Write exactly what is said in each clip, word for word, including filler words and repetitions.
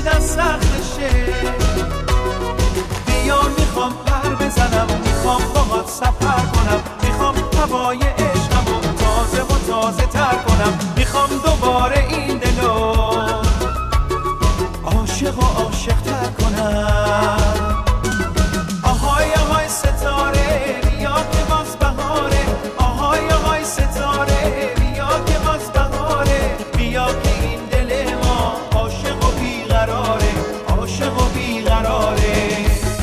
کشیدن سختشه. بیا میخوام پر بزنم، میخوام باهات سفر کنم، میخوام هوای عشقمو تازه و تازه تر کنم، میخوام دوباره این دلو عاشق و عاشق تر کنم. آهای آهای ستاره بیا که باز بهاره، آهای آهای ستاره بیا که باز بهاره، بیا که این دل ما عاشق و بیقراره، عاشق و بیقراره.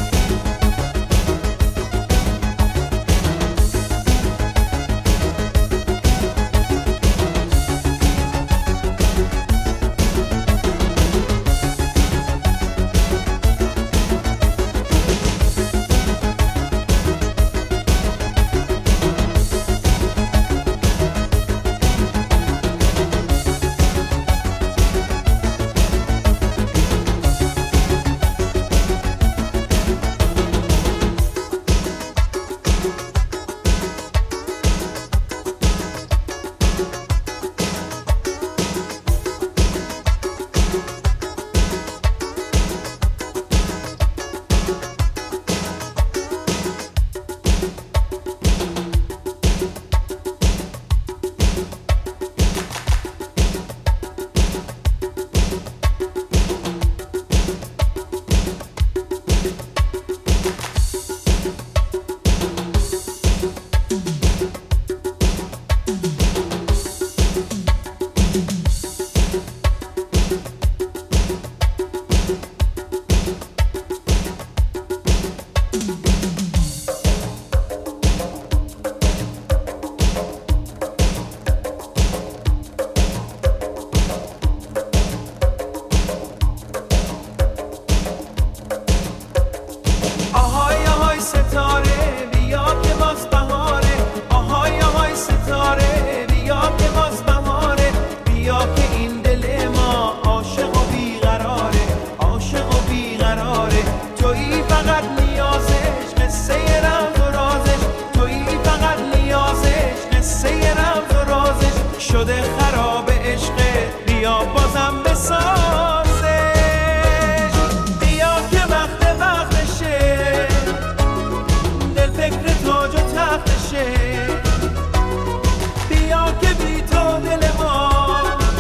شده خراب عشق بیا بازم بسازش، بیا که وقت وقتشه، دل فکر تاج و تختشه، بیا که بی تو دل ما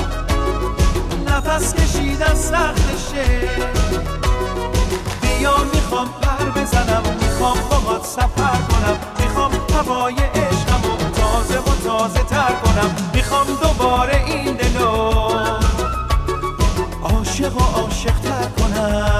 نفس کشیدن سختشه. بیا میخوام پر بزنم، میخوام باهات سفر کنم، میخوام هوای عشقمو تازه و تازه تر کنم، میخوام دوباره این دلو عاشق و عاشق تر کنم.